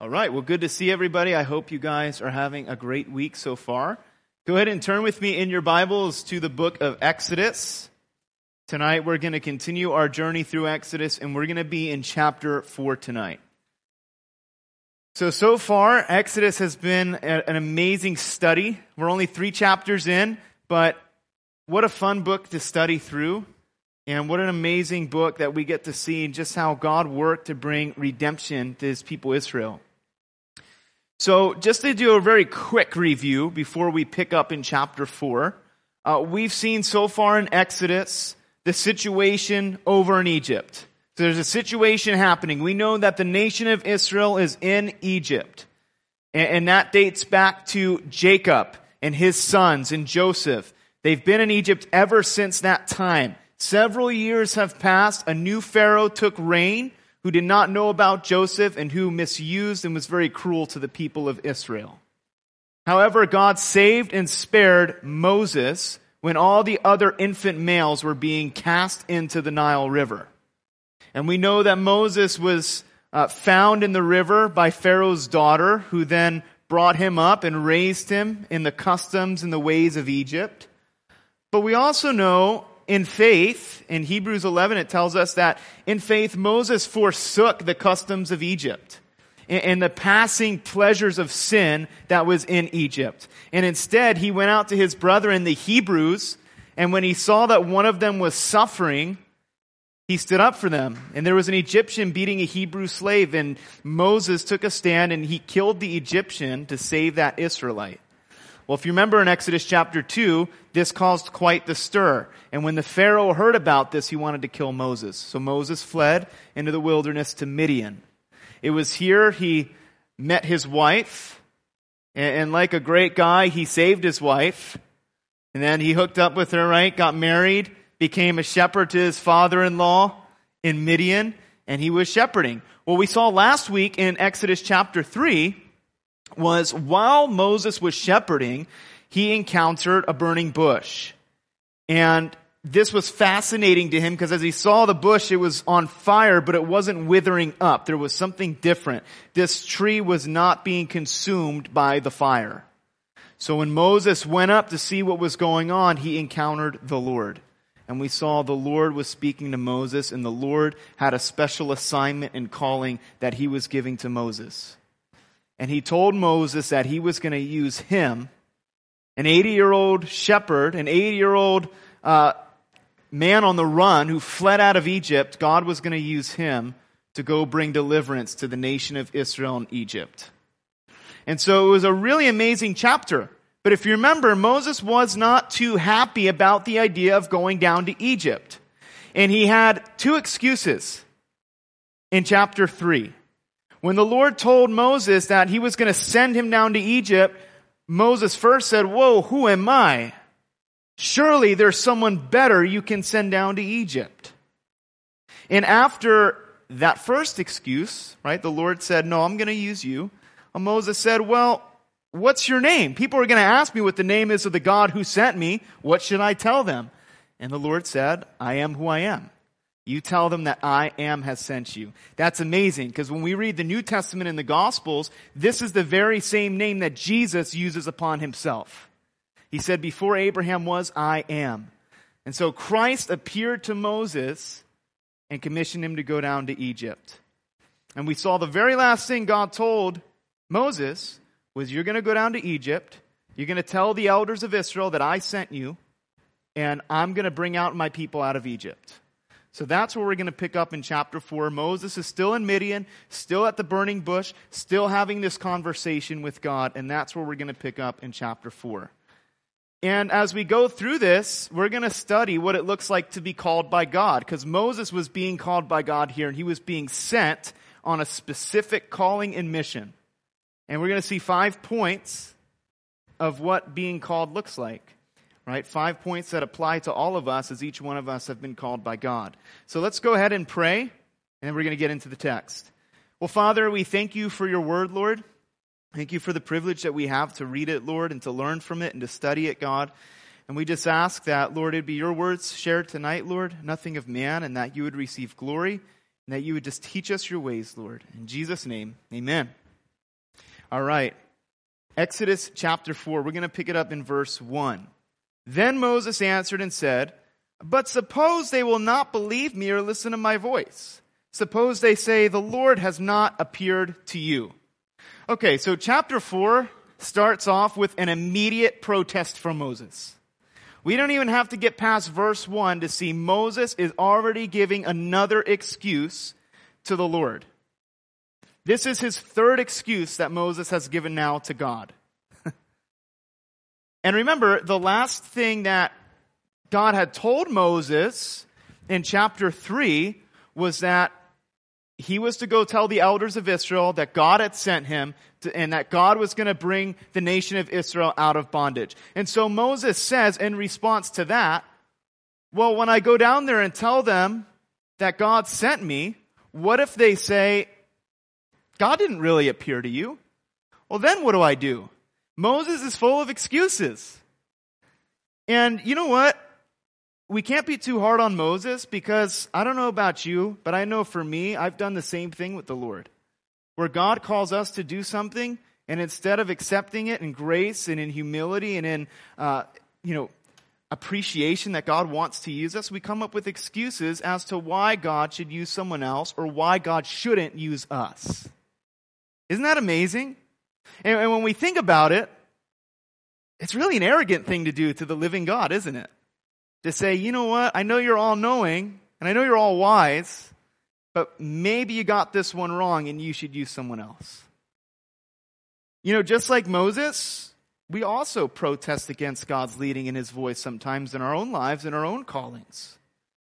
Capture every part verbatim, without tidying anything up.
All right, well, good to see everybody. I hope you guys are having a great week so far. Go ahead and turn with me in your Bibles to the book of Exodus. Tonight we're going to continue our journey through Exodus, and we're going to be in chapter four tonight. So, so far, Exodus has been a, an amazing study. We're only three chapters in, but what a fun book to study through. And what an amazing book that we get to see just how God worked to bring redemption to his people Israel. So just to do a very quick review before we pick up in chapter four, uh, we've seen so far in Exodus the situation over in Egypt. So there's a situation happening. We know that the nation of Israel is in Egypt. And, and that dates back to Jacob and his sons and Joseph. They've been in Egypt ever since that time. Several years have passed. A new Pharaoh took reign who did not know about Joseph and who misused and was very cruel to the people of Israel. However, God saved and spared Moses when all the other infant males were being cast into the Nile River. And we know that Moses was uh, found in the river by Pharaoh's daughter, who then brought him up and raised him in the customs and the ways of Egypt. But we also know in faith, in Hebrews eleven, it tells us that in faith, Moses forsook the customs of Egypt and the passing pleasures of sin that was in Egypt. And instead, he went out to his brethren, the Hebrews, and when he saw that one of them was suffering, he stood up for them. And there was an Egyptian beating a Hebrew slave, and Moses took a stand and he killed the Egyptian to save that Israelite. Well, if you remember in Exodus chapter two, this caused quite the stir. And when the Pharaoh heard about this, he wanted to kill Moses. So Moses fled into the wilderness to Midian. It was here he met his wife. And like a great guy, he saved his wife. And then he hooked up with her, right? Got married, became a shepherd to his father-in-law in Midian. And he was shepherding. What we saw last week in Exodus chapter three was while Moses was shepherding, he encountered a burning bush. And this was fascinating to him because as he saw the bush, it was on fire, but it wasn't withering up. There was something different. This tree was not being consumed by the fire. So when Moses went up to see what was going on, he encountered the Lord. And we saw the Lord was speaking to Moses, and the Lord had a special assignment and calling that he was giving to Moses. And he told Moses that he was going to use him, an eighty-year-old shepherd, an eighty-year-old uh, man on the run who fled out of Egypt. God was going to use him to go bring deliverance to the nation of Israel and Egypt. And so it was a really amazing chapter. But if you remember, Moses was not too happy about the idea of going down to Egypt. And he had two excuses in chapter three. When the Lord told Moses that he was going to send him down to Egypt, Moses first said, "Whoa, who am I? Surely there's someone better you can send down to Egypt." And after that first excuse, right, the Lord said, "No, I'm going to use you." And Moses said, "Well, what's your name? People are going to ask me what the name is of the God who sent me. What should I tell them?" And the Lord said, "I am who I am. You tell them that I am has sent you." That's amazing because when we read the New Testament in the Gospels, this is the very same name that Jesus uses upon himself. He said, "Before Abraham was, I am." And so Christ appeared to Moses and commissioned him to go down to Egypt. And we saw the very last thing God told Moses was, "You're going to go down to Egypt. You're going to tell the elders of Israel that I sent you, and I'm going to bring out my people out of Egypt." So that's where we're going to pick up in chapter four. Moses is still in Midian, still at the burning bush, still having this conversation with God, and that's where we're going to pick up in chapter four. And as we go through this, we're going to study what it looks like to be called by God, because Moses was being called by God here, and he was being sent on a specific calling and mission. And we're going to see five points of what being called looks like. Right? Five points that apply to all of us as each one of us have been called by God. So let's go ahead and pray, and then we're going to get into the text. Well, Father, we thank you for your word, Lord. Thank you for the privilege that we have to read it, Lord, and to learn from it and to study it, God. And we just ask that, Lord, it'd be your words shared tonight, Lord, nothing of man, and that you would receive glory, and that you would just teach us your ways, Lord. In Jesus' name, amen. All right. Exodus chapter four. We're going to pick it up in verse one. Then Moses answered and said, "But suppose they will not believe me or listen to my voice. Suppose they say, 'The Lord has not appeared to you.'" Okay, so chapter four starts off with an immediate protest from Moses. We don't even have to get past verse one to see Moses is already giving another excuse to the Lord. This is his third excuse that Moses has given now to God. And remember, the last thing that God had told Moses in chapter three was that he was to go tell the elders of Israel that God had sent him to, and that God was going to bring the nation of Israel out of bondage. And so Moses says in response to that, well, when I go down there and tell them that God sent me, what if they say, God didn't really appear to you? Well, then what do I do? Moses is full of excuses. And you know what? We can't be too hard on Moses because I don't know about you, but I know for me, I've done the same thing with the Lord. Where God calls us to do something, and instead of accepting it in grace and in humility and in, uh, you know, appreciation that God wants to use us, we come up with excuses as to why God should use someone else or why God shouldn't use us. Isn't that amazing? And, and when we think about it, it's really an arrogant thing to do to the living God, isn't it? To say, you know what, I know you're all knowing, and I know you're all wise, but maybe you got this one wrong and you should use someone else. You know, just like Moses, we also protest against God's leading in his voice sometimes in our own lives, in our own callings.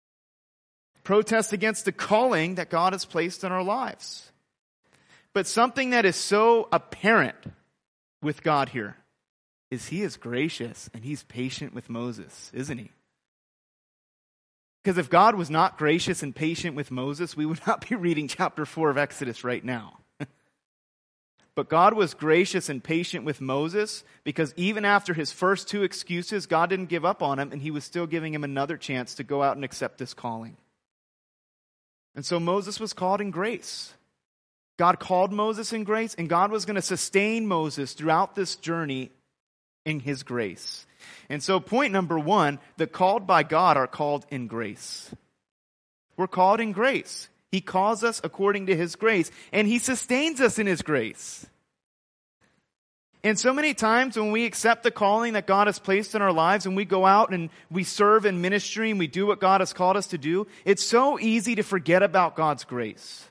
Protest against the calling that God has placed in our lives. But something that is so apparent with God here is he is gracious and he's patient with Moses, isn't he? Because if God was not gracious and patient with Moses, we would not be reading chapter four of Exodus right now. But God was gracious and patient with Moses because even after his first two excuses, God didn't give up on him and he was still giving him another chance to go out and accept this calling. And so Moses was called in grace. God called Moses in grace, and God was going to sustain Moses throughout this journey in his grace. And so point number one, the called by God are called in grace. We're called in grace. He calls us according to his grace, and he sustains us in his grace. And so many times when we accept the calling that God has placed in our lives and we go out and we serve in ministry and we do what God has called us to do, it's so easy to forget about God's grace.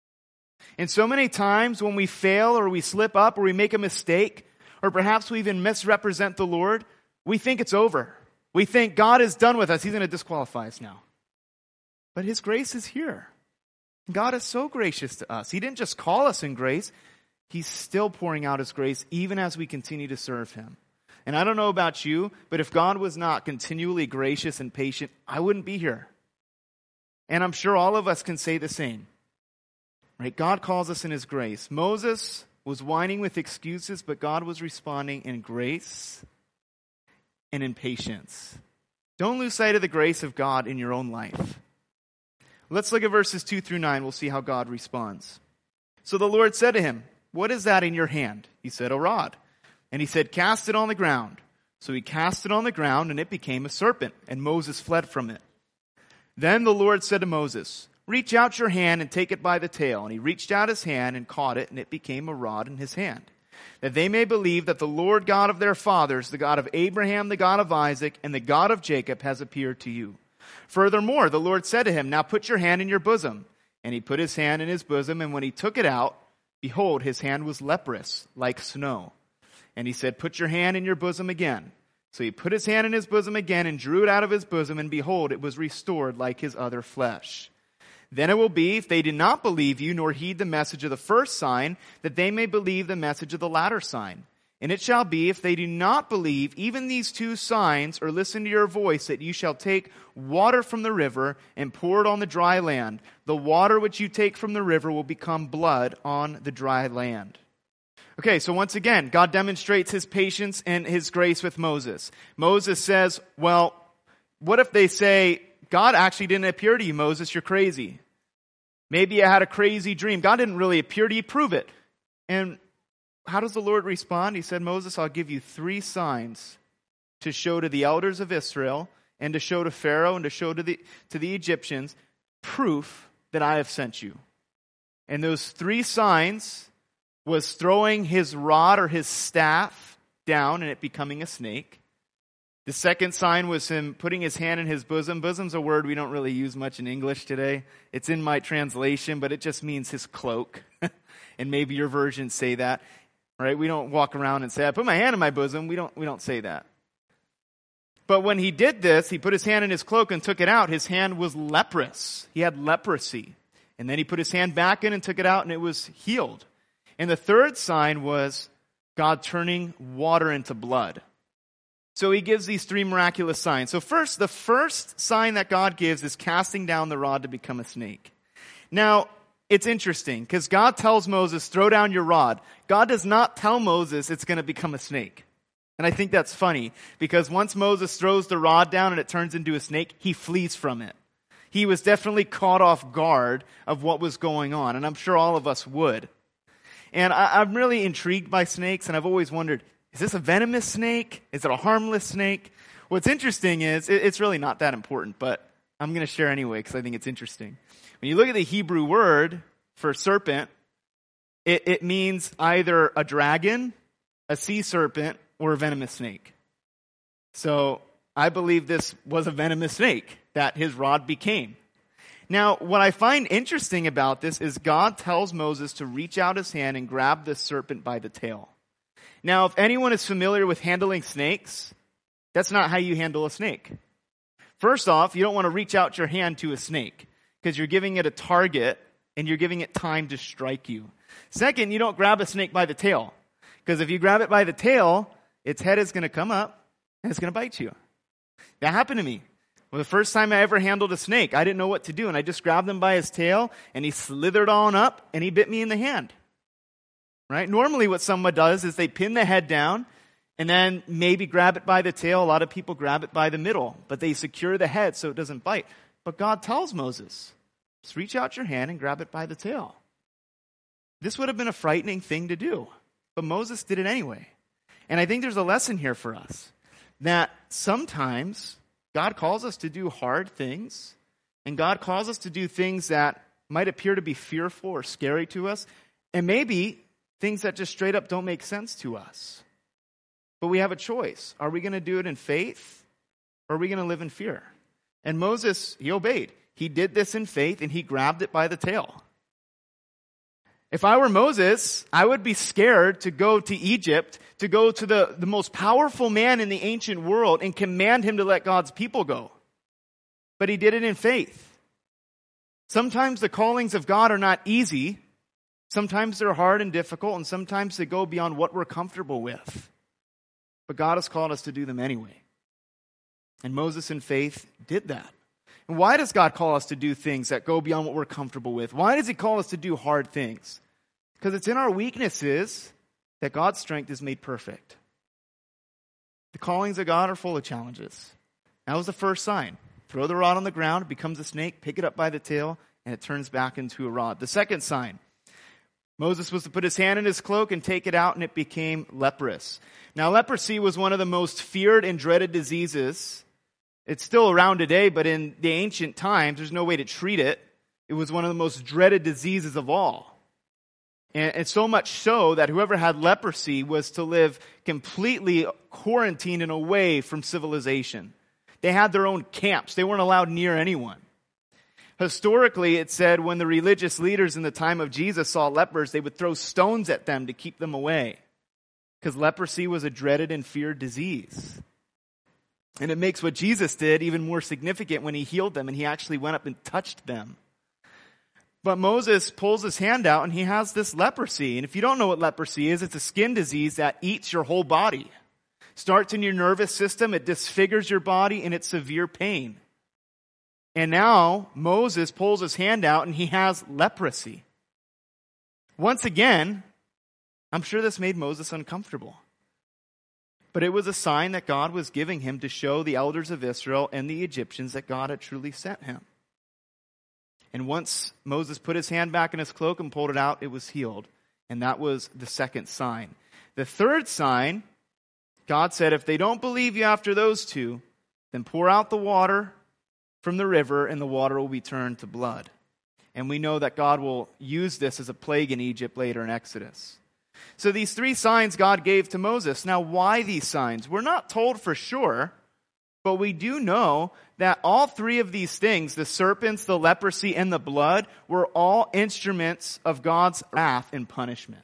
And so many times when we fail or we slip up or we make a mistake, or perhaps we even misrepresent the Lord, we think it's over. We think God is done with us. He's going to disqualify us now. But his grace is here. God is so gracious to us. He didn't just call us in grace. He's still pouring out his grace even as we continue to serve him. And I don't know about you, but if God was not continually gracious and patient, I wouldn't be here. And I'm sure all of us can say the same. Right? God calls us in his grace. Moses was whining with excuses, but God was responding in grace and in patience. Don't lose sight of the grace of God in your own life. Let's look at verses two through nine. We'll see how God responds. So the Lord said to him, "What is that in your hand?" He said, "A rod." And he said, "Cast it on the ground." So he cast it on the ground, and it became a serpent, and Moses fled from it. Then the Lord said to Moses, "Reach out your hand and take it by the tail." And he reached out his hand and caught it, and it became a rod in his hand. That they may believe that the Lord God of their fathers, the God of Abraham, the God of Isaac, and the God of Jacob has appeared to you. Furthermore, the Lord said to him, "Now put your hand in your bosom." And he put his hand in his bosom, and when he took it out, behold, his hand was leprous, like snow. And he said, "Put your hand in your bosom again." So he put his hand in his bosom again and drew it out of his bosom, and behold, it was restored like his other flesh. Then it will be, if they do not believe you, nor heed the message of the first sign, that they may believe the message of the latter sign. And it shall be, if they do not believe even these two signs, or listen to your voice, that you shall take water from the river and pour it on the dry land. The water which you take from the river will become blood on the dry land. Okay, so once again, God demonstrates his patience and his grace with Moses. Moses says, well, what if they say, God actually didn't appear to you, Moses, you're crazy. Maybe you had a crazy dream. God didn't really appear to you, prove it. And how does the Lord respond? He said, Moses, I'll give you three signs to show to the elders of Israel and to show to Pharaoh and to show to the, to the Egyptians proof that I have sent you. And those three signs was throwing his rod or his staff down and it becoming a snake. The second sign was him putting his hand in his bosom. Bosom's a word we don't really use much in English today. It's in my translation, but it just means his cloak. And maybe your versions say that, right? We don't walk around and say, I put my hand in my bosom. We don't, we don't say that. But when he did this, he put his hand in his cloak and took it out. His hand was leprous. He had leprosy. And then he put his hand back in and took it out and it was healed. And the third sign was God turning water into blood. So he gives these three miraculous signs. So first, the first sign that God gives is casting down the rod to become a snake. Now, it's interesting because God tells Moses, throw down your rod. God does not tell Moses it's going to become a snake. And I think that's funny because once Moses throws the rod down and it turns into a snake, he flees from it. He was definitely caught off guard of what was going on. And I'm sure all of us would. And I, I'm really intrigued by snakes, and I've always wondered, is this a venomous snake? Is it a harmless snake? What's interesting is, it, it's really not that important, but I'm going to share anyway because I think it's interesting. When you look at the Hebrew word for serpent, it, it means either a dragon, a sea serpent, or a venomous snake. So I believe this was a venomous snake that his rod became. Now, what I find interesting about this is God tells Moses to reach out his hand and grab the serpent by the tail. Now, if anyone is familiar with handling snakes, that's not how you handle a snake. First off, you don't want to reach out your hand to a snake because you're giving it a target and you're giving it time to strike you. Second, you don't grab a snake by the tail because if you grab it by the tail, its head is going to come up and it's going to bite you. That happened to me. Well, the first time I ever handled a snake, I didn't know what to do, and I just grabbed him by his tail, and he slithered on up, and he bit me in the hand. Right? Normally what someone does is they pin the head down, and then maybe grab it by the tail. A lot of people grab it by the middle, but they secure the head so it doesn't bite. But God tells Moses, just reach out your hand and grab it by the tail. This would have been a frightening thing to do, but Moses did it anyway. And I think there's a lesson here for us, that sometimes God calls us to do hard things, and God calls us to do things that might appear to be fearful or scary to us, and maybe things that just straight up don't make sense to us. But we have a choice. Are we going to do it in faith, or are we going to live in fear? And Moses, he obeyed. He did this in faith, and he grabbed it by the tail. If I were Moses, I would be scared to go to Egypt, to go to the, the most powerful man in the ancient world and command him to let God's people go. But he did it in faith. Sometimes the callings of God are not easy. Sometimes they're hard and difficult, and sometimes they go beyond what we're comfortable with. But God has called us to do them anyway. And Moses in faith did that. And why does God call us to do things that go beyond what we're comfortable with? Why does he call us to do hard things? Because it's in our weaknesses that God's strength is made perfect. The callings of God are full of challenges. That was the first sign. Throw the rod on the ground, it becomes a snake, pick it up by the tail, and it turns back into a rod. The second sign, Moses was to put his hand in his cloak and take it out, and it became leprous. Now, leprosy was one of the most feared and dreaded diseases. It's still around today, but in the ancient times, there's no way to treat it. It was one of the most dreaded diseases of all. And, and so much so that whoever had leprosy was to live completely quarantined and away from civilization. They had their own camps. They weren't allowed near anyone. Historically, it said when the religious leaders in the time of Jesus saw lepers, they would throw stones at them to keep them away. Because leprosy was a dreaded and feared disease. And it makes what Jesus did even more significant when he healed them and he actually went up and touched them. But Moses pulls his hand out and he has this leprosy. And if you don't know what leprosy is, it's a skin disease that eats your whole body. Starts in your nervous system, it disfigures your body, and it's severe pain. And now Moses pulls his hand out and he has leprosy. Once again, I'm sure this made Moses uncomfortable. But it was a sign that God was giving him to show the elders of Israel and the Egyptians that God had truly sent him. And once Moses put his hand back in his cloak and pulled it out, it was healed. And that was the second sign. The third sign, God said, if they don't believe you after those two, then pour out the water from the river and the water will be turned to blood. And we know that God will use this as a plague in Egypt later in Exodus. So these three signs God gave to Moses. Now, why these signs? We're not told for sure, but we do know that all three of these things, the serpents, the leprosy, and the blood, were all instruments of God's wrath and punishment.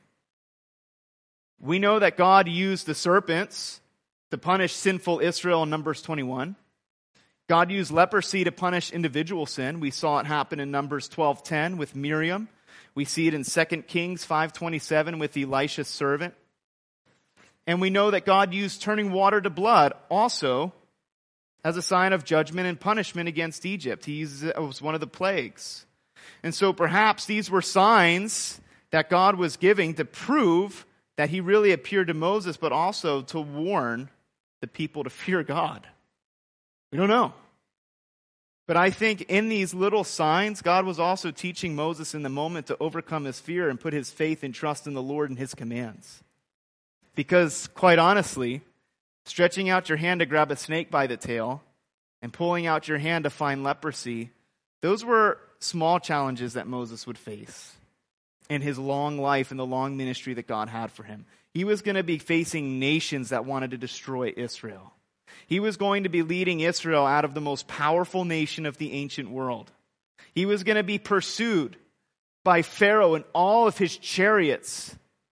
We know that God used the serpents to punish sinful Israel in Numbers twenty-one. God used leprosy to punish individual sin. We saw it happen in Numbers twelve ten with Miriam. We see it in Second Kings five twenty-seven with Elisha's servant. And we know that God used turning water to blood also as a sign of judgment and punishment against Egypt. He uses it as one of the plagues. And so perhaps these were signs that God was giving to prove that he really appeared to Moses, but also to warn the people to fear God. We don't know. But I think in these little signs, God was also teaching Moses in the moment to overcome his fear and put his faith and trust in the Lord and his commands. Because, quite honestly, stretching out your hand to grab a snake by the tail and pulling out your hand to find leprosy, those were small challenges that Moses would face in his long life and the long ministry that God had for him. He was going to be facing nations that wanted to destroy Israel. He was going to be leading Israel out of the most powerful nation of the ancient world. He was going to be pursued by Pharaoh and all of his chariots.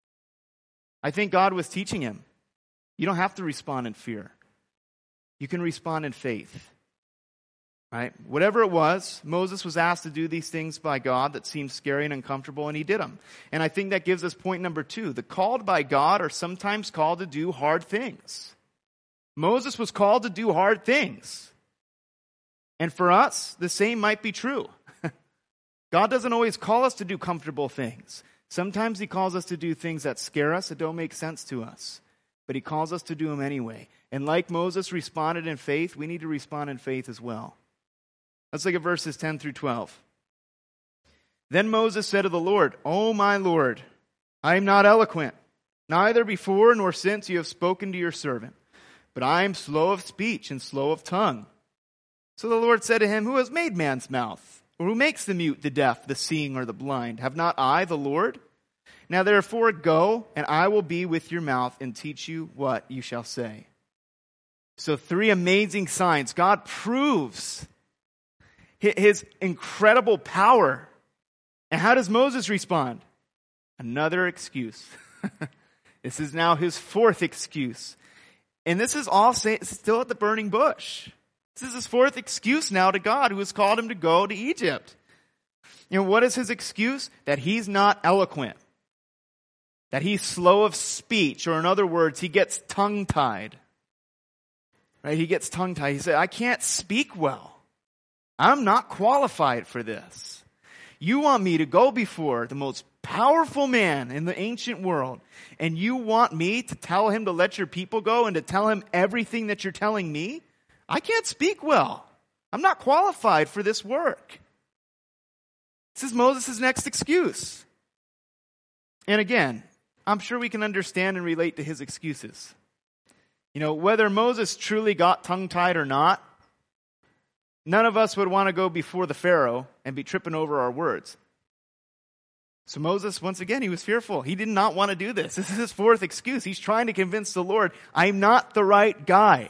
I think God was teaching him, you don't have to respond in fear. You can respond in faith. Right? Whatever it was, Moses was asked to do these things by God that seemed scary and uncomfortable, and he did them. And I think that gives us point number two. The called by God are sometimes called to do hard things. Moses was called to do hard things. And for us, the same might be true. God doesn't always call us to do comfortable things. Sometimes he calls us to do things that scare us, that don't make sense to us. But he calls us to do them anyway. And like Moses responded in faith, we need to respond in faith as well. Let's look at verses ten through twelve. Then Moses said to the Lord, "O my Lord, I am not eloquent, neither before nor since you have spoken to your servant. But I am slow of speech and slow of tongue." So the Lord said to him, "Who has made man's mouth? Or who makes the mute, the deaf, the seeing, or the blind? Have not I, the Lord? Now therefore go, and I will be with your mouth and teach you what you shall say." So three amazing signs. God proves his incredible power. And how does Moses respond? Another excuse. This is now his fourth excuse. And this is all still at the burning bush. This is his fourth excuse now to God, who has called him to go to Egypt. You know, what is his excuse? That he's not eloquent. That he's slow of speech, or in other words, he gets tongue-tied. Right? He gets tongue-tied. He said, I can't speak well. I'm not qualified for this. You want me to go before the most powerful man in the ancient world, and you want me to tell him to let your people go and to tell him everything that you're telling me? I can't speak well. I'm not qualified for this work. This is Moses' next excuse. And again, I'm sure we can understand and relate to his excuses. You know, whether Moses truly got tongue-tied or not, none of us would want to go before the Pharaoh and be tripping over our words. So Moses, once again, he was fearful. He did not want to do this. This is his fourth excuse. He's trying to convince the Lord, I'm not the right guy.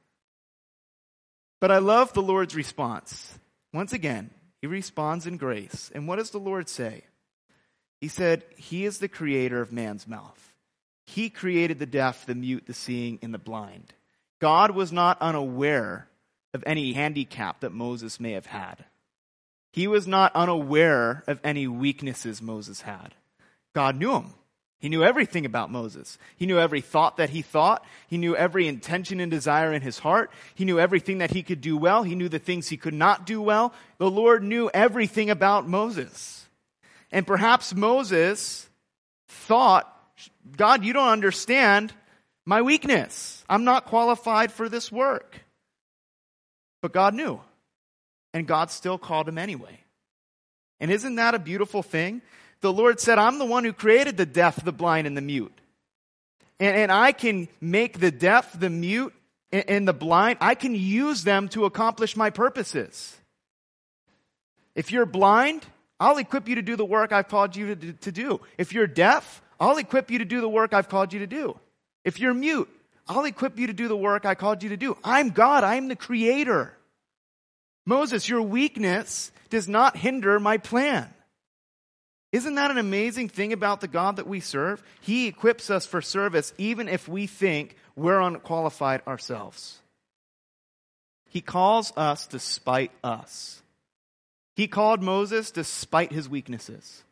But I love the Lord's response. Once again, he responds in grace. And what does the Lord say? He said, he is the creator of man's mouth. He created the deaf, the mute, the seeing, and the blind. God was not unaware of any handicap that Moses may have had. He was not unaware of any weaknesses Moses had. God knew him. He knew everything about Moses. He knew every thought that he thought. He knew every intention and desire in his heart. He knew everything that he could do well. He knew the things he could not do well. The Lord knew everything about Moses. And perhaps Moses thought, God, you don't understand my weakness. I'm not qualified for this work. But God knew. And God still called him anyway. And isn't that a beautiful thing? the Lord said, I'm the one who created the deaf, the blind, and the mute. And, and I can make the deaf, the mute, and, and the blind, I can use them to accomplish my purposes. If you're blind, I'll equip you to do the work I've called you to, to do. If you're deaf, I'll equip you to do the work I've called you to do. If you're mute, I'll equip you to do the work I called you to do. I'm God. I'm the creator. Moses, your weakness does not hinder my plan. Isn't that an amazing thing about the God that we serve? He equips us for service even if we think we're unqualified ourselves. He calls us despite us. He called Moses despite his weaknesses.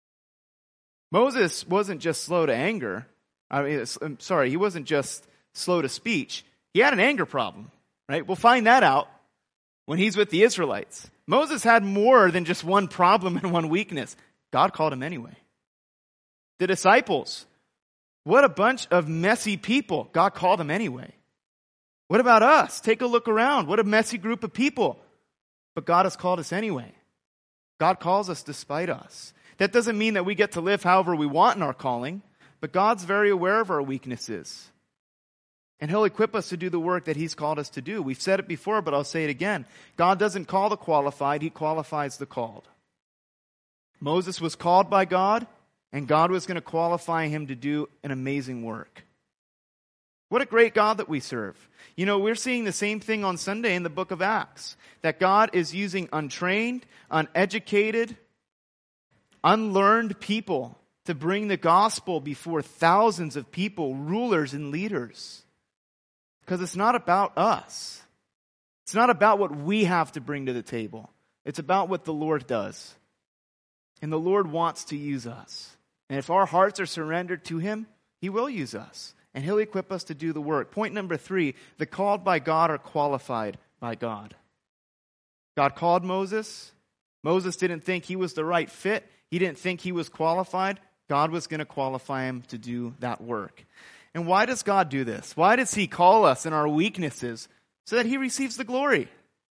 Moses wasn't just slow to anger. I mean, I'm sorry, he wasn't just slow to speech. He had an anger problem, right? We'll find that out when he's with the Israelites. Moses had more than just one problem and one weakness. God called him anyway. The disciples, what a bunch of messy people. God called them anyway. What about us? Take a look around. What a messy group of people. But God has called us anyway. God calls us despite us. That doesn't mean that we get to live however we want in our calling, but God's very aware of our weaknesses. And he'll equip us to do the work that he's called us to do. We've said it before, but I'll say it again. God doesn't call the qualified, he qualifies the called. Moses was called by God, and God was going to qualify him to do an amazing work. What a great God that we serve. You know, we're seeing the same thing on Sunday in the book of Acts, that God is using untrained, uneducated, unlearned people to bring the gospel before thousands of people, rulers and leaders. Because it's not about us. It's not about what we have to bring to the table. It's about what the Lord does. And the Lord wants to use us. And if our hearts are surrendered to him, he will use us. And he'll equip us to do the work. Point number three, the called by God are qualified by God. God called Moses. Moses didn't think he was the right fit. He didn't think he was qualified. God was going to qualify him to do that work. And why does God do this? Why does he call us in our weaknesses? So that he receives the glory.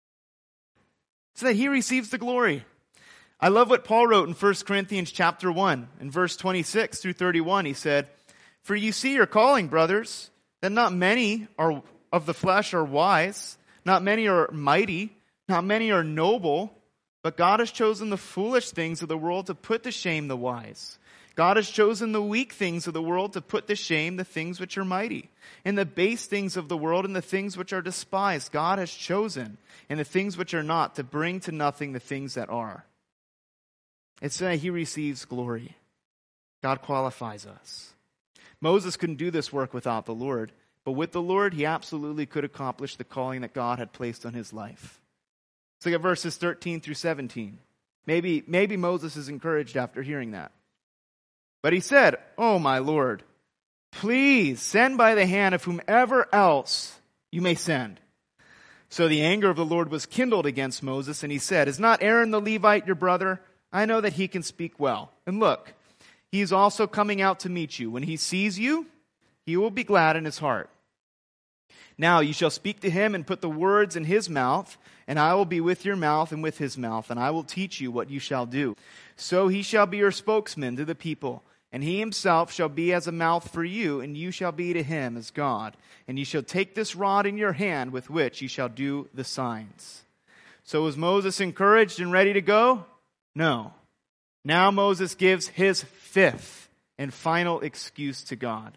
So that he receives the glory. I love what Paul wrote in First Corinthians chapter one, in verse twenty-six through thirty-one. He said, "For you see your calling, brothers, that not many are of the flesh are wise, not many are mighty, not many are noble, but God has chosen the foolish things of the world to put to shame the wise. God has chosen the weak things of the world to put to shame the things which are mighty. And the base things of the world and the things which are despised, God has chosen, and the things which are not, to bring to nothing the things that are." It's that he receives glory. God qualifies us. Moses couldn't do this work without the Lord, but with the Lord, he absolutely could accomplish the calling that God had placed on his life. Let's look at verses thirteen through seventeen. Maybe, maybe Moses is encouraged after hearing that. But he said, "Oh, my Lord, please send by the hand of whomever else you may send." So the anger of the Lord was kindled against Moses, and he said, "Is not Aaron the Levite your brother? I know that he can speak well. And look, he is also coming out to meet you. When he sees you, he will be glad in his heart. Now you shall speak to him and put the words in his mouth, and I will be with your mouth and with his mouth, and I will teach you what you shall do. So he shall be your spokesman to the people, and he himself shall be as a mouth for you, and you shall be to him as God. And you shall take this rod in your hand with which you shall do the signs." So was Moses encouraged and ready to go? No. Now Moses gives his fifth and final excuse to God.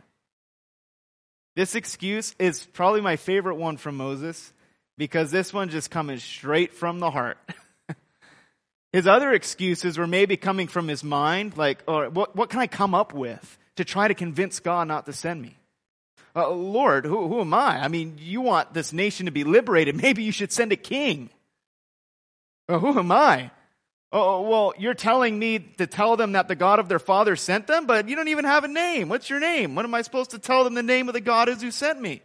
This excuse is probably my favorite one from Moses, because this one just coming straight from the heart. His other excuses were maybe coming from his mind, like, oh, what, what can I come up with to try to convince God not to send me? Uh, Lord, who, who am I? I mean, you want this nation to be liberated. Maybe you should send a king. Uh, who am I? Oh, well, you're telling me to tell them that the God of their father sent them, but you don't even have a name. What's your name? What am I supposed to tell them the name of the God is who sent me?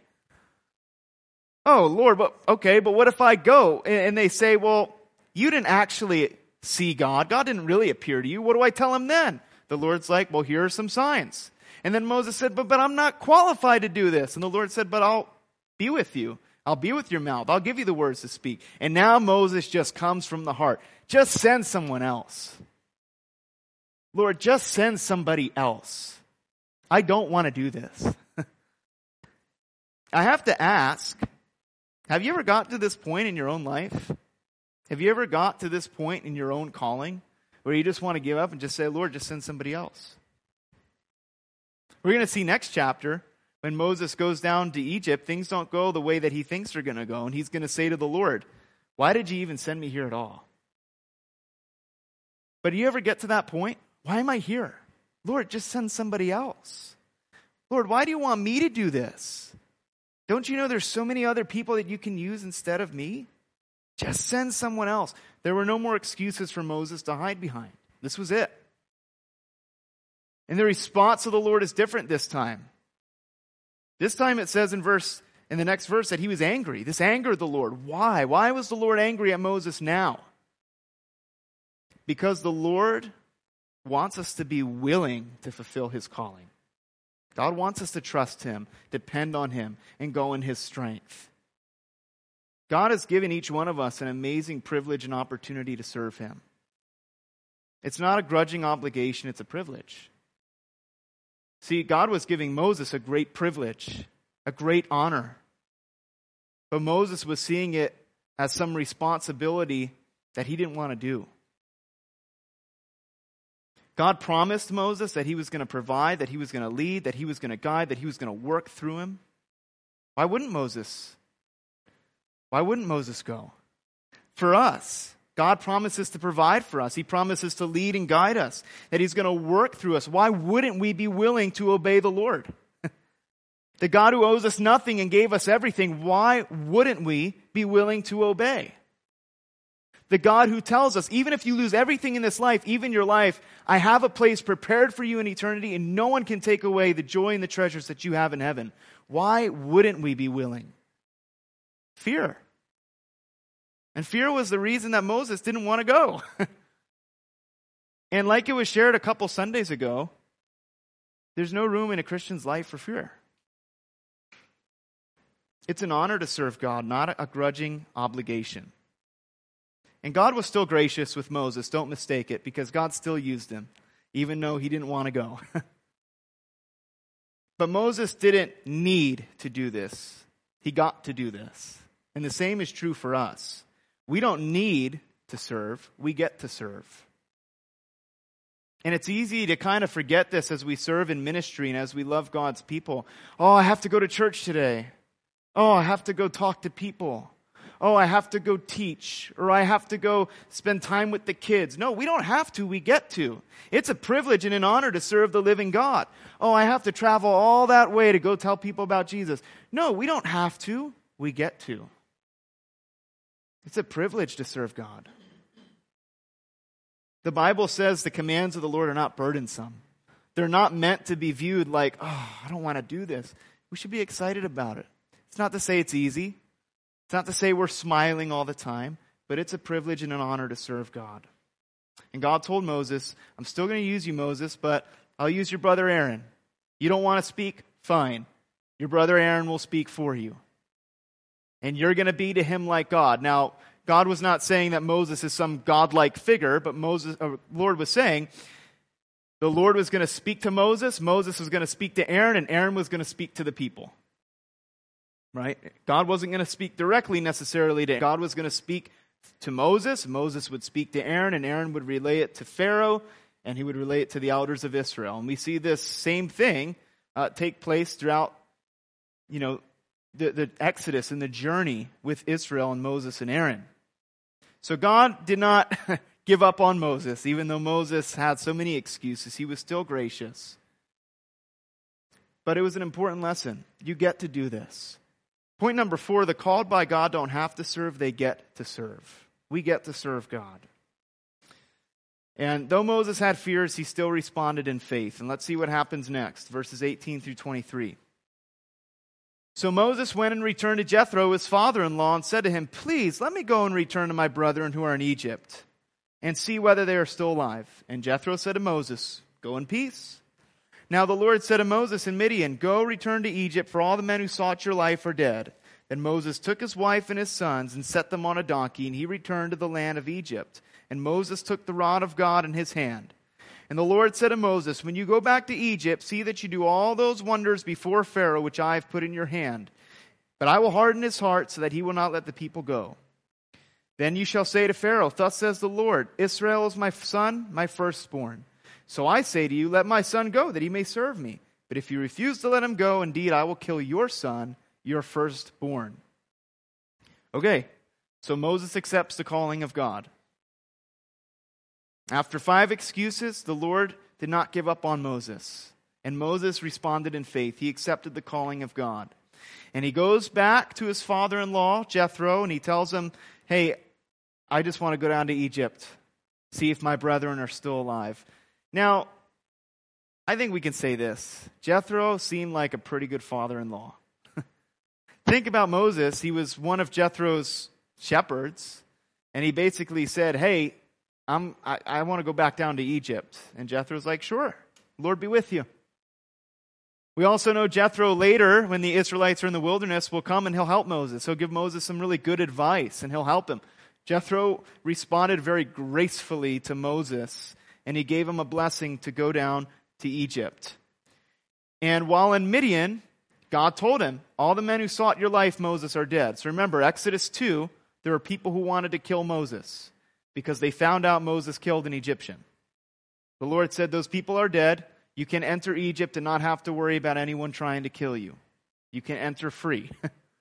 Oh, Lord, but okay, but what if I go and they say, well, you didn't actually see God. God didn't really appear to you. What do I tell him then? The Lord's like, well, here are some signs. And then Moses said, but, but I'm not qualified to do this. And the Lord said, but I'll be with you. I'll be with your mouth. I'll give you the words to speak. And now Moses just comes from the heart. Just send someone else. Lord, just send somebody else. I don't want to do this. I have to ask, have you ever got to this point in your own life? Have you ever got to this point in your own calling where you just want to give up and just say, Lord, just send somebody else? We're going to see next chapter, when Moses goes down to Egypt, things don't go the way that he thinks they're going to go. And he's going to say to the Lord, why did you even send me here at all? But do you ever get to that point? Why am I here? Lord, just send somebody else. Lord, why do you want me to do this? Don't you know there's so many other people that you can use instead of me? Just send someone else. There were no more excuses for Moses to hide behind. This was it. And the response of the Lord is different this time. This time it says in verse, in the next verse that he was angry. This angered the Lord. Why? Why was the Lord angry at Moses now? Because the Lord wants us to be willing to fulfill his calling. God wants us to trust him, depend on him, and go in his strength. God has given each one of us an amazing privilege and opportunity to serve him. It's not a grudging obligation, it's a privilege. See, God was giving Moses a great privilege, a great honor. But Moses was seeing it as some responsibility that he didn't want to do. God promised Moses that he was going to provide, that he was going to lead, that he was going to guide, that he was going to work through him. Why wouldn't Moses? Why wouldn't Moses go? For us, God promises to provide for us. He promises to lead and guide us, that he's going to work through us. Why wouldn't we be willing to obey the Lord? The God who owes us nothing and gave us everything, why wouldn't we be willing to obey? The God who tells us, even if you lose everything in this life, even your life, I have a place prepared for you in eternity, and no one can take away the joy and the treasures that you have in heaven. Why wouldn't we be willing? Fear. And fear was the reason that Moses didn't want to go. And like it was shared a couple Sundays ago, there's no room in a Christian's life for fear. It's an honor to serve God, not a grudging obligation. And God was still gracious with Moses, don't mistake it, because God still used him, even though he didn't want to go. But Moses didn't need to do this. He got to do this. And the same is true for us. We don't need to serve, we get to serve. And it's easy to kind of forget this as we serve in ministry and as we love God's people. Oh, I have to go to church today. Oh, I have to go talk to people. Oh, I have to go teach, or I have to go spend time with the kids. No, we don't have to, we get to. It's a privilege and an honor to serve the living God. Oh, I have to travel all that way to go tell people about Jesus. No, we don't have to, we get to. It's a privilege to serve God. The Bible says the commands of the Lord are not burdensome. They're not meant to be viewed like, oh, I don't want to do this. We should be excited about it. It's not to say it's easy. It's not to say we're smiling all the time, but it's a privilege and an honor to serve God. And God told Moses, I'm still going to use you, Moses, but I'll use your brother Aaron. You don't want to speak? Fine. Your brother Aaron will speak for you. And you're going to be to him like God. Now, God was not saying that Moses is some godlike figure, but Moses, uh, Lord was saying the Lord was going to speak to Moses, Moses was going to speak to Aaron, and Aaron was going to speak to the people. Right? God wasn't going to speak directly necessarily to God was going to speak to Moses. Moses would speak to Aaron, and Aaron would relay it to Pharaoh, and he would relay it to the elders of Israel. And we see this same thing uh, take place throughout, you know, the, the Exodus and the journey with Israel and Moses and Aaron. So God did not give up on Moses, even though Moses had so many excuses. He was still gracious. But it was an important lesson. You get to do this. Point number four, the called by God don't have to serve, they get to serve. We get to serve God. And though Moses had fears, he still responded in faith. And let's see what happens next, verses eighteen through twenty-three. So Moses went and returned to Jethro, his father-in-law, and said to him, please, let me go and return to my brethren who are in Egypt, and see whether they are still alive. And Jethro said to Moses, go in peace. Now the Lord said to Moses in Midian, go return to Egypt, for all the men who sought your life are dead. Then Moses took his wife and his sons and set them on a donkey, and he returned to the land of Egypt. And Moses took the rod of God in his hand. And the Lord said to Moses, when you go back to Egypt, see that you do all those wonders before Pharaoh, which I have put in your hand. But I will harden his heart so that he will not let the people go. Then you shall say to Pharaoh, thus says the Lord, Israel is my son, my firstborn. So I say to you, let my son go, that he may serve me. But if you refuse to let him go, indeed I will kill your son, your firstborn. Okay, so Moses accepts the calling of God. After five excuses, the Lord did not give up on Moses. And Moses responded in faith. He accepted the calling of God. And he goes back to his father-in-law, Jethro, and he tells him, hey, I just want to go down to Egypt, see if my brethren are still alive. Now, I think we can say this. Jethro seemed like a pretty good father-in-law. Think about Moses. He was one of Jethro's shepherds, and he basically said, hey, I'm, I, I want to go back down to Egypt. And Jethro's like, sure, Lord be with you. We also know Jethro later, when the Israelites are in the wilderness, will come and he'll help Moses. He'll give Moses some really good advice, and he'll help him. Jethro responded very gracefully to Moses, and he gave him a blessing to go down to Egypt. And while in Midian, God told him, all the men who sought your life, Moses, are dead. So remember, Exodus two, there were people who wanted to kill Moses because they found out Moses killed an Egyptian. The Lord said, those people are dead. You can enter Egypt and not have to worry about anyone trying to kill you. You can enter free.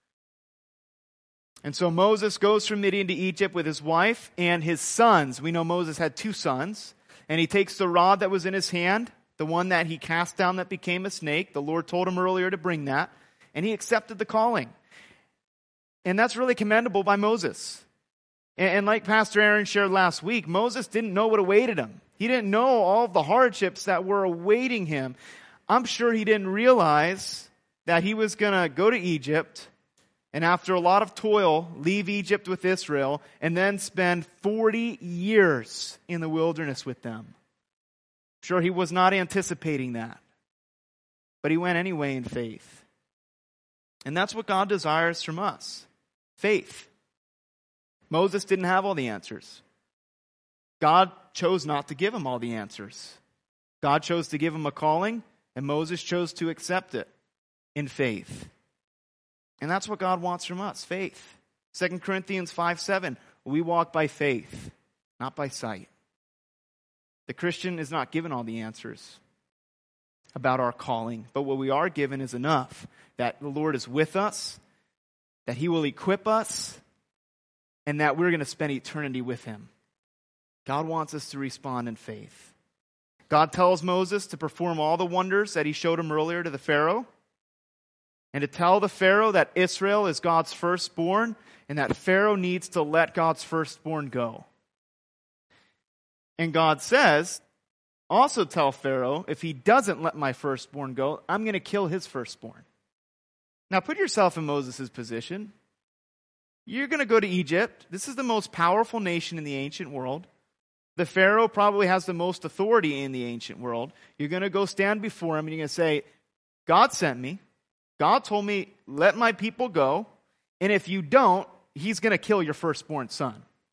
And so Moses goes from Midian to Egypt with his wife and his sons. We know Moses had two sons. And he takes the rod that was in his hand, the one that he cast down that became a snake. The Lord told him earlier to bring that. And he accepted the calling. And that's really commendable by Moses. And, and like Pastor Aaron shared last week, Moses didn't know what awaited him. He didn't know all of the hardships that were awaiting him. I'm sure he didn't realize that he was going to go to Egypt and after a lot of toil, leave Egypt with Israel and then spend forty years in the wilderness with them. I'm sure he was not anticipating that. But he went anyway in faith. And that's what God desires from us. Faith. Moses didn't have all the answers. God chose not to give him all the answers. God chose to give him a calling, and Moses chose to accept it in faith. And that's what God wants from us, faith. Second Corinthians five seven, we walk by faith, not by sight. The Christian is not given all the answers about our calling, but what we are given is enough, that the Lord is with us, that he will equip us, and that we're going to spend eternity with him. God wants us to respond in faith. God tells Moses to perform all the wonders that he showed him earlier to the Pharaoh, and to tell the Pharaoh that Israel is God's firstborn, and that Pharaoh needs to let God's firstborn go. And God says, also tell Pharaoh, if he doesn't let my firstborn go, I'm going to kill his firstborn. Now put yourself in Moses' position. You're going to go to Egypt. This is the most powerful nation in the ancient world. The Pharaoh probably has the most authority in the ancient world. You're going to go stand before him and you're going to say, God sent me. God told me, let my people go. And if you don't, he's going to kill your firstborn son.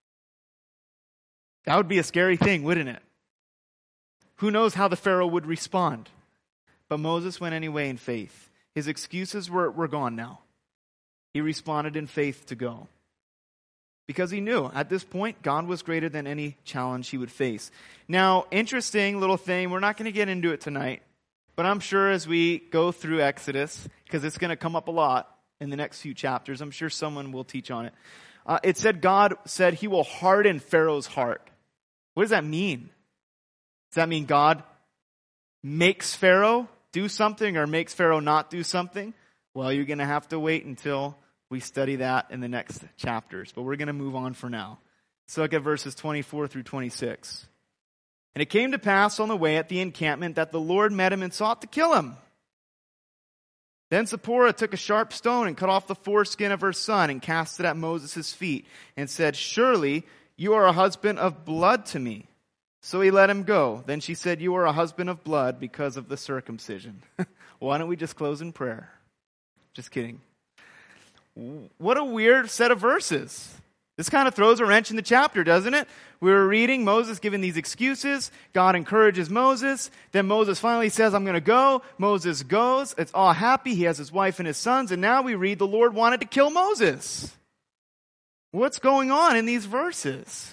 That would be a scary thing, wouldn't it? Who knows how the Pharaoh would respond? But Moses went anyway in faith. His excuses were, were gone now. He responded in faith to go. Because he knew at this point, God was greater than any challenge he would face. Now, interesting little thing. We're not going to get into it tonight. But I'm sure as we go through Exodus, because it's going to come up a lot in the next few chapters, I'm sure someone will teach on it. Uh, it said God said he will harden Pharaoh's heart. What does that mean? Does that mean God makes Pharaoh do something or makes Pharaoh not do something? Well, you're going to have to wait until we study that in the next chapters. But we're going to move on for now. Let's look at verses twenty-four through twenty-six. And it came to pass on the way at the encampment that the Lord met him and sought to kill him. Then Zipporah took a sharp stone and cut off the foreskin of her son and cast it at Moses' feet and said, surely you are a husband of blood to me. So he let him go. Then she said, you are a husband of blood because of the circumcision. Why don't we just close in prayer? Just kidding. What a weird set of verses. This kind of throws a wrench in the chapter, doesn't it? We were reading Moses giving these excuses. God encourages Moses. Then Moses finally says, I'm going to go. Moses goes. It's all happy. He has his wife and his sons. And now we read the Lord wanted to kill Moses. What's going on in these verses?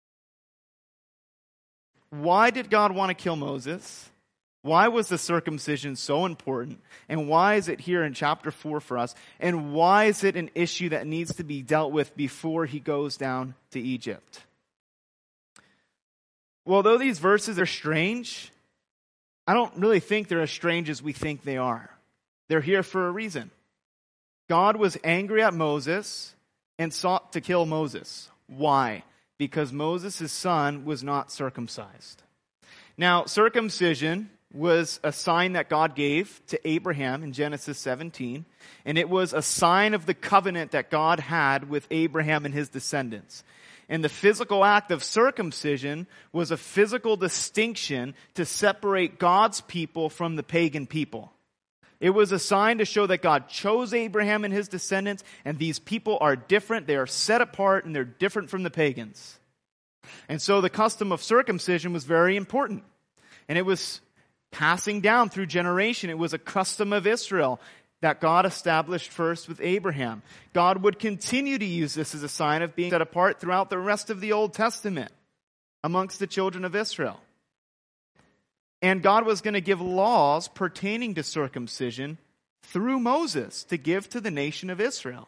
Why did God want to kill Moses? Why was the circumcision so important? And why is it here in chapter four for us? And why is it an issue that needs to be dealt with before he goes down to Egypt? Well, though these verses are strange, I don't really think they're as strange as we think they are. They're here for a reason. God was angry at Moses and sought to kill Moses. Why? Because Moses' son was not circumcised. Now, circumcision was a sign that God gave to Abraham in Genesis seventeen, and it was a sign of the covenant that God had with Abraham and his descendants. And the physical act of circumcision was a physical distinction to separate God's people from the pagan people. It was a sign to show that God chose Abraham and his descendants, and these people are different, they are set apart, and they're different from the pagans. And so the custom of circumcision was very important. And it was passing down through generation. It was a custom of Israel that God established first with Abraham. God would continue to use this as a sign of being set apart throughout the rest of the Old Testament amongst the children of Israel. And God was going to give laws pertaining to circumcision through Moses to give to the nation of Israel.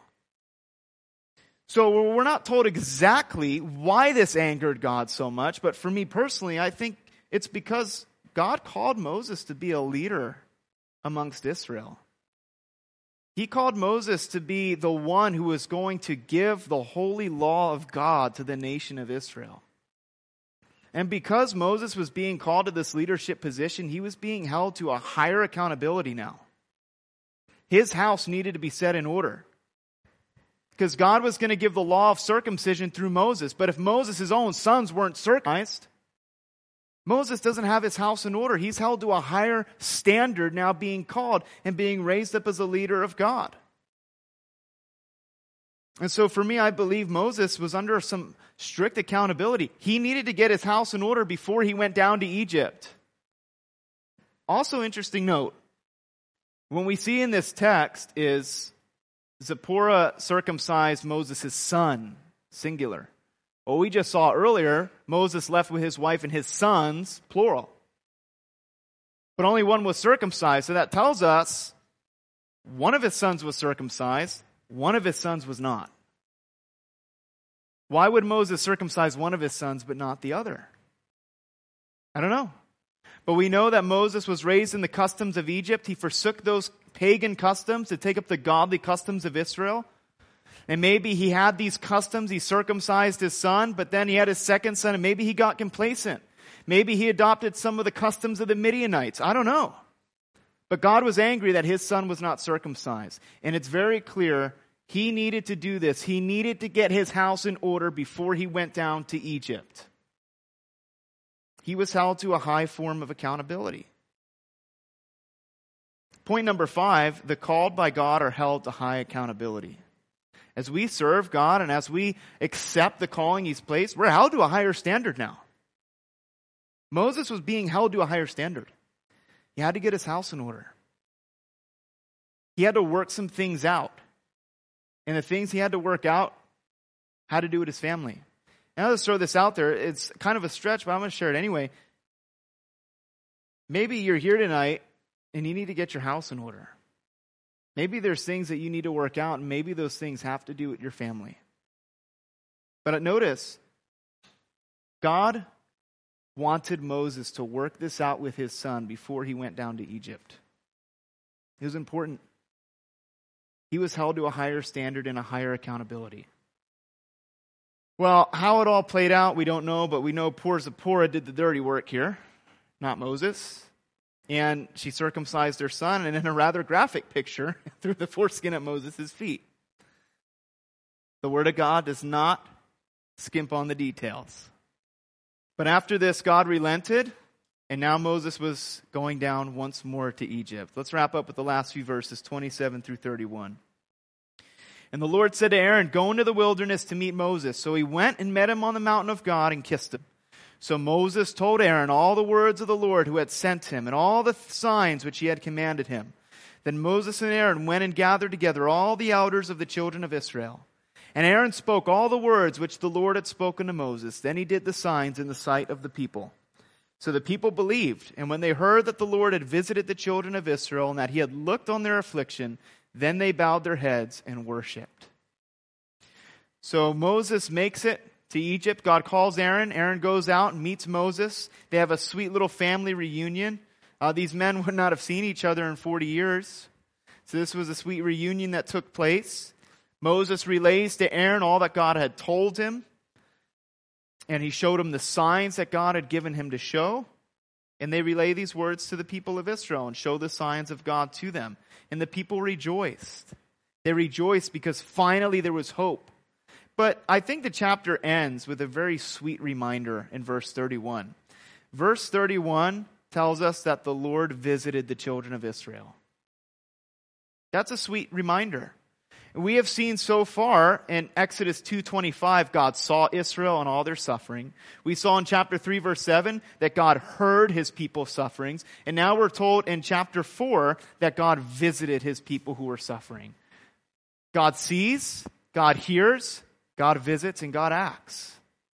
So we're not told exactly why this angered God so much, but for me personally, I think it's because God called Moses to be a leader amongst Israel. He called Moses to be the one who was going to give the holy law of God to the nation of Israel. And because Moses was being called to this leadership position, he was being held to a higher accountability now. His house needed to be set in order. Because God was going to give the law of circumcision through Moses. But if Moses' own sons weren't circumcised, Moses doesn't have his house in order. He's held to a higher standard now, being called and being raised up as a leader of God. And so for me, I believe Moses was under some strict accountability. He needed to get his house in order before he went down to Egypt. Also, interesting note, when we see in this text is Zipporah circumcised Moses' son, singular. Well, we just saw earlier, Moses left with his wife and his sons, plural. But only one was circumcised, so that tells us one of his sons was circumcised, one of his sons was not. Why would Moses circumcise one of his sons but not the other? I don't know. But we know that Moses was raised in the customs of Egypt. He forsook those pagan customs to take up the godly customs of Israel. And maybe he had these customs, he circumcised his son, but then he had his second son, and maybe he got complacent. Maybe he adopted some of the customs of the Midianites. I don't know. But God was angry that his son was not circumcised. And it's very clear he needed to do this. He needed to get his house in order before he went down to Egypt. He was held to a high form of accountability. Point number five, the called by God are held to high accountability. As we serve God and as we accept the calling He's placed, we're held to a higher standard now. Moses was being held to a higher standard. He had to get his house in order. He had to work some things out. And the things he had to work out had to do with his family. And I'll just throw this out there. It's kind of a stretch, but I'm going to share it anyway. Maybe you're here tonight and you need to get your house in order. Maybe there's things that you need to work out, and maybe those things have to do with your family. But notice, God wanted Moses to work this out with his son before he went down to Egypt. It was important. He was held to a higher standard and a higher accountability. Well, how it all played out, we don't know, but we know poor Zipporah did the dirty work here, not Moses. And she circumcised her son, and in a rather graphic picture, threw the foreskin at Moses' feet. The Word of God does not skimp on the details. But after this, God relented, and now Moses was going down once more to Egypt. Let's wrap up with the last few verses, twenty-seven through thirty-one. And the Lord said to Aaron, go into the wilderness to meet Moses. So he went and met him on the mountain of God and kissed him. So Moses told Aaron all the words of the Lord who had sent him and all the signs which he had commanded him. Then Moses and Aaron went and gathered together all the elders of the children of Israel. And Aaron spoke all the words which the Lord had spoken to Moses. Then he did the signs in the sight of the people. So the people believed, and when they heard that the Lord had visited the children of Israel and that he had looked on their affliction, then they bowed their heads and worshipped. So Moses makes it to Egypt. God calls Aaron. Aaron goes out and meets Moses. They have a sweet little family reunion. Uh, these men would not have seen each other in forty years. So this was a sweet reunion that took place. Moses relays to Aaron all that God had told him. And he showed him the signs that God had given him to show. And they relay these words to the people of Israel and show the signs of God to them. And the people rejoiced. They rejoiced because finally there was hope. But I think the chapter ends with a very sweet reminder in verse thirty-one. Verse thirty-one tells us that the Lord visited the children of Israel. That's a sweet reminder. We have seen so far in Exodus two twenty-five, God saw Israel and all their suffering. We saw in chapter three, verse seven, that God heard his people's sufferings. And now we're told in chapter four that God visited his people who were suffering. God sees, God hears, God visits, and God acts.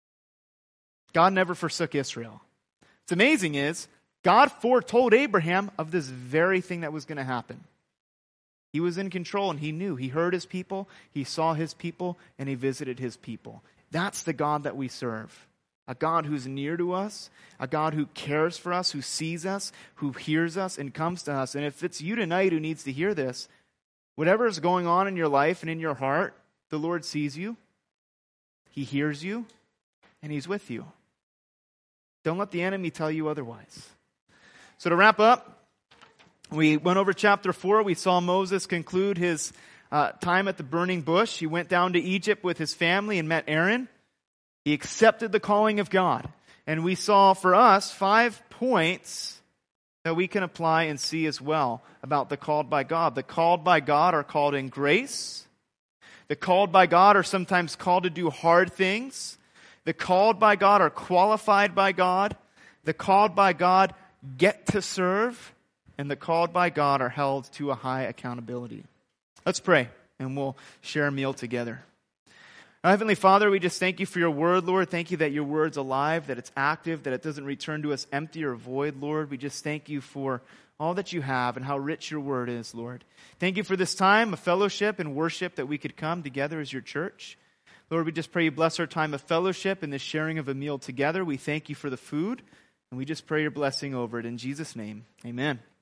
God never forsook Israel. What's amazing is, God foretold Abraham of this very thing that was going to happen. He was in control and he knew. He heard his people, he saw his people, and he visited his people. That's the God that we serve. A God who's near to us, a God who cares for us, who sees us, who hears us, and comes to us. And if it's you tonight who needs to hear this, whatever is going on in your life and in your heart, the Lord sees you, he hears you, and he's with you. Don't let the enemy tell you otherwise. So to wrap up, we went over chapter four. We saw Moses conclude his uh, time at the burning bush. He went down to Egypt with his family and met Aaron. He accepted the calling of God. And we saw for us five points that we can apply and see as well about the called by God. The called by God are called in grace. The called by God are sometimes called to do hard things. The called by God are qualified by God. The called by God get to serve. And the called by God are held to a high accountability. Let's pray, and we'll share a meal together. Our Heavenly Father, we just thank you for your word, Lord. Thank you that your word's alive, that it's active, that it doesn't return to us empty or void, Lord. We just thank you for all that you have and how rich your word is, Lord. Thank you for this time of fellowship and worship that we could come together as your church. Lord, we just pray you bless our time of fellowship and the sharing of a meal together. We thank you for the food, and we just pray your blessing over it. In Jesus' name, amen.